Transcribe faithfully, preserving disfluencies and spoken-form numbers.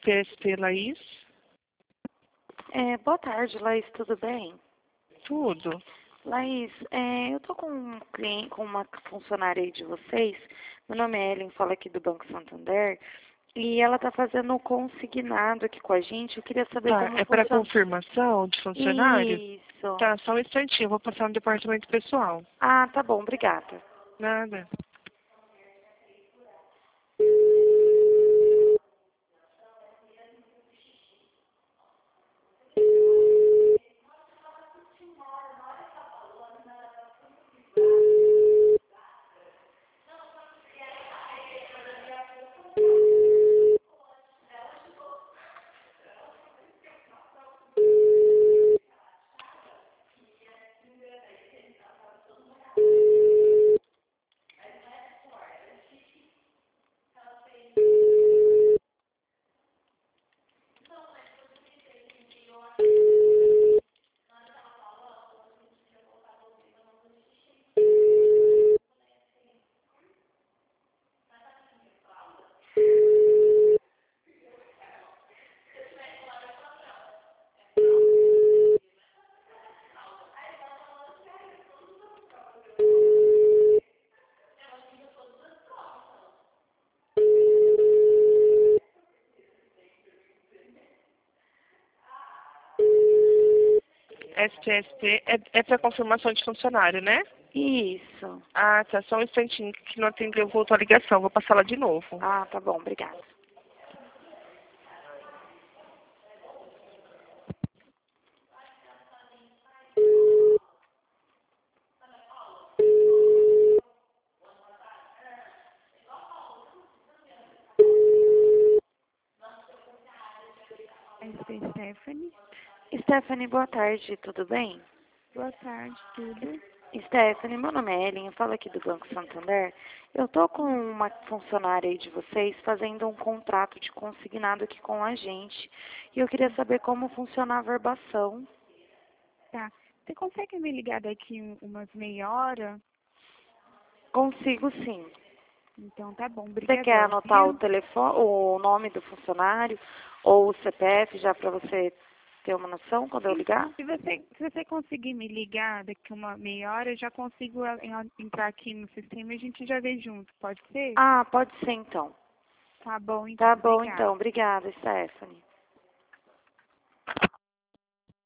T S P, Laís. É, boa tarde, Laís, tudo bem? Tudo. Laís, é, eu tô com um cliente, com uma funcionária aí de vocês. Meu nome é Ellen, falo aqui do Banco Santander. E ela tá fazendo o consignado aqui com a gente. Eu queria saber Tá, como é para funciona. confirmação de funcionário? Isso. Tá, só um instantinho, eu vou passar no departamento pessoal. Ah, tá bom, obrigada. Nada. S T S P é, é para confirmação de funcionário, né? Isso. Ah, tá, só um instantinho que não atendeu, voltou a ligação. Vou passar lá de novo. Ah, tá bom, obrigada. Essa é Stephanie. Stephanie, boa tarde, tudo bem? Boa tarde, tudo. Stephanie, meu nome é Ellen, eu falo aqui do Banco Santander. Eu tô com uma funcionária aí de vocês fazendo um contrato de consignado aqui com a gente. E eu queria saber como funciona a verbação. Tá. Você consegue me ligar daqui um- umas meia hora? Consigo sim. Então tá bom, Você quer brigadão, anotar o viu? telefone, o nome do funcionário ou o C P F já para você ter uma noção quando eu ligar? Se você, se você conseguir me ligar daqui uma meia hora, eu já consigo a- en- entrar aqui no sistema e a gente já vê junto, pode ser? Ah, pode ser então. Tá bom, então, Tá bom obrigada. então. Obrigada, Stephanie.